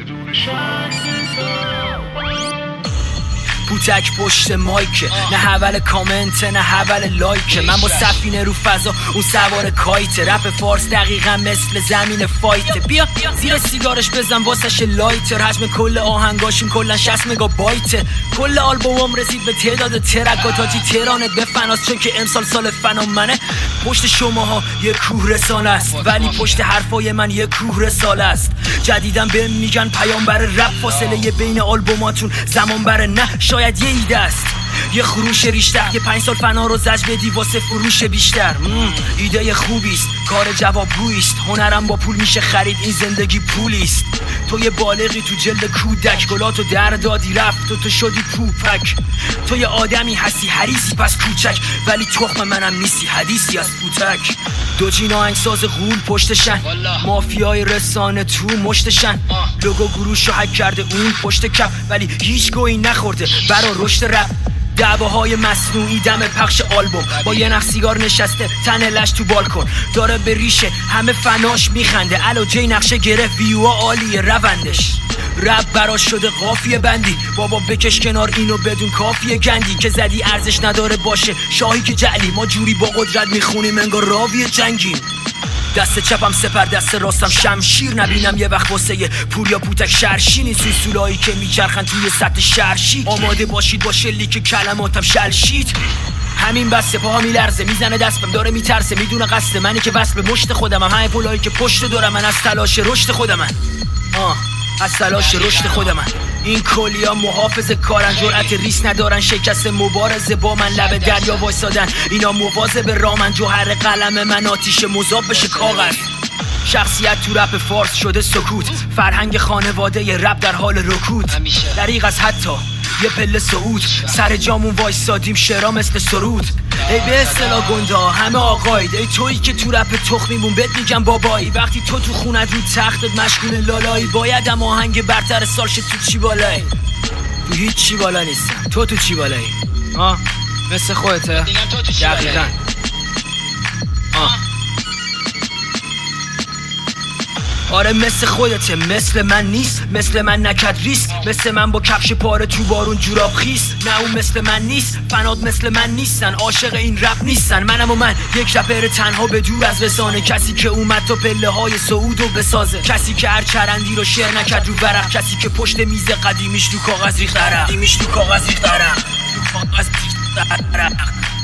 پوتک پشت مایکه، نه حول کامنت نه حول لایکه. من با سفینه رو فضا اون سوار کایته. رپ فارس دقیقا مثل زمین فایته. بیا زیر سیگارش بزن واسش لایتر. حجم کل آهنگاشون کلا 60 مگابایته. کل آلبومم رسید به تعداد ترک. تاجی تهرانت به فناس چون که امسال سال فنا منه. پشت شماها یه کوه رسانه است، ولی پشت حرفای من یه کوه رساله است. جدیدن بهم میگن پیامبر رپ. فاصله بین آلبوماتون زمان بره، نه شاید یه ایده است، یه خروش ریشتر. یه 5 سال فنا رو زج بدی واسه فروش بیشتر. ایده خوبیست، کار جوابگوییست. هنرم با پول میشه خرید، این زندگی پولیست. تو یه بالغی تو جلد کودک، گلاتو در دادی رفت و تو شدی پوپک. تو یه آدمی هستی حریصی پس کوچک، ولی تخم منم نیستی حدیثی از پوتک. دو جین آهنگساز غول پشتشن، مافیای رسانه تو مشتشن. لوگو گروشو هک کرده اون پشت کف، ولی هیچ گویی نخورده برا رشد رپ. دعواهای مصنوعی دم پخش آلبوم، با یه نخ سیگار نشسته تن لش تو بالکن. داره به ریشه همه فناش میخنده. الو جی نقشه گرفت ویوها عالیه روندش. رپ براش شده قافیه بندی. بابا بکش کنار اینو بدون کافیه گندی. که زدی ارزش نداره باشه شاهی که جعلی. ما جوری با قدرت میخونیم انگار راوی جنگیم. دست چپم سپر دست راستم شمشیر. نبینم یه وقت واسه پور یا پوتک شرشین. این سوسولایی که میچرخن توی سطح شرشی. آماده باشید با شلی که کلماتم شلشید. همین بسته پاها میلرزه، میزنه دستم داره میترسه. میدونه قصد منی که وصل به مشت خودمم. همه پولایی که پشت دارم من از تلاش رشد خودمم. از تلاش رشد خودمم. این کلیا محافظ کارن، جرأت ریس ندارن شکست مبارزه با من. لب دریا وایسادن اینا مواظب رامن. جوهر قلم من آتیش مذاب بشه کاغذ. شخصیت تو رپ فارس شده سکوت. فرهنگ خانواده رپ در حال رکود. دریغ از حتی یه پله صعود. سر جامون وایسادیم شعرها مثل سرود. ای به اصطلاح گندا همه آقاید. ای تویی که تو رپ تخمیمون بهت میگم بابایی. وقتی تو خونت رو تختت مشغول لالایی. باید اما آهنگ برتر سال شد. تو چی بالایی؟ تو هیچ چی بالا نیستم. تو چی بالایی؟ مثل خودته دقیقاً. آره مثل خودته، مثل من نیست. مثل من نکرد ریس، مثل من با کفش پاره تو بارون جوراب خیس. نه اون مثل من نیست، فناد مثل من نیستن. عاشق این رپ نیستن. منم و من یک رپر تنها به دور از رسانه. کسی که اومد تا پله های صعودو بسازه. کسی که هر چرندی رو شعر نکرد رو ورق. کسی که پشت میز قدیمیش تو کاغذ ریخت عرق.